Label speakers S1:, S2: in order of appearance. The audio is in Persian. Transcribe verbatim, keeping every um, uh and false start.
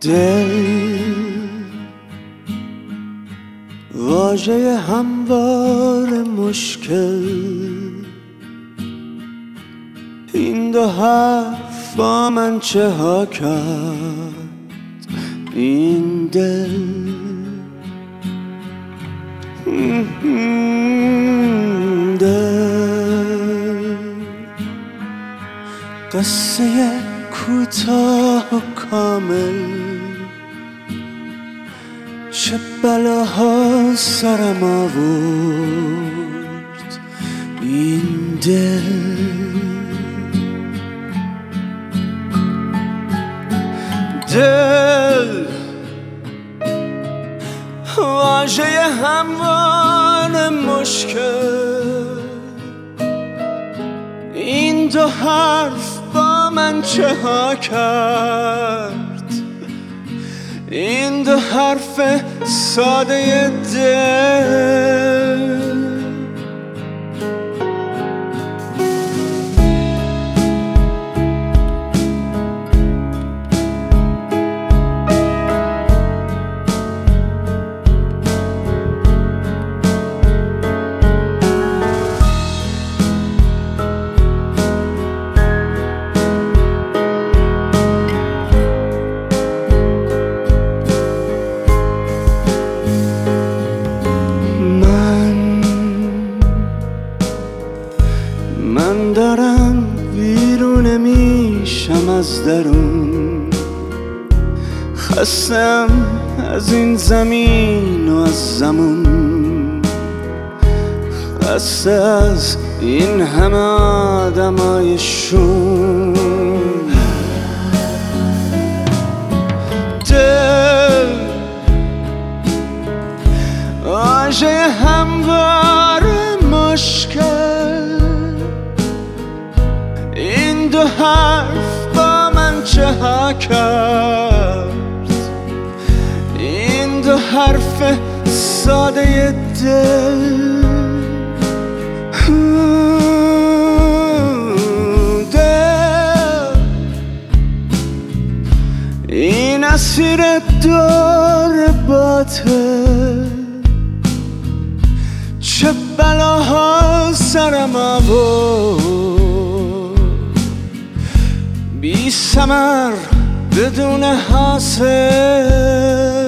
S1: دل واژه هموار مشکل، این دو حرف با من چه ها کرد این دل. دل قصه کوتاه و کامل، چه بلاها سرم آورد این دل. دل واژه هموار مشکل، این دو حرف با من چه ها کرد این دو حرف ساده دل. من دارم بیرون میشم از درون، خستم از این زمین و از زمون، خسته از این همه آدمای شوم. دل واژه هموار مشکل، این دو حرف با من چه ها کرد این دو حرف ساده دل. دل این اسیر دور باطل، چه بلاها سرم آورد بی ثمر بدون حاصل.